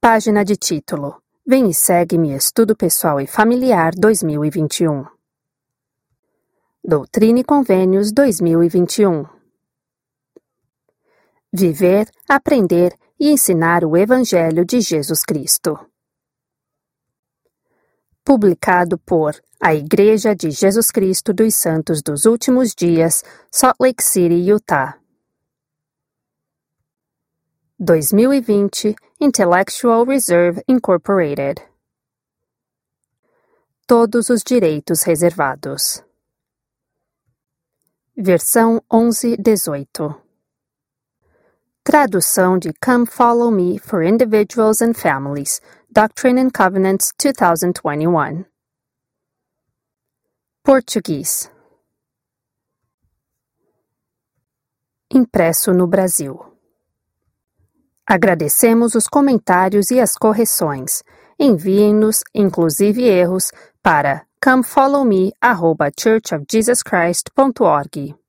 Página de título: Vem e segue-me Estudo Pessoal e Familiar 2021. Doutrina e Convênios 2021. Viver, aprender e ensinar o Evangelho de Jesus Cristo. Publicado por A Igreja de Jesus Cristo dos Santos dos Últimos Dias, Salt Lake City, Utah. 2020, Intellectual Reserve Incorporated. Todos os direitos reservados. Versão 11:18. Tradução de Come Follow Me for Individuals and Families, Doctrine and Covenants 2021. Português. Impresso no Brasil. Agradecemos os comentários e as correções. Enviem-nos, inclusive erros, para comefollowme@churchofjesuschrist.org.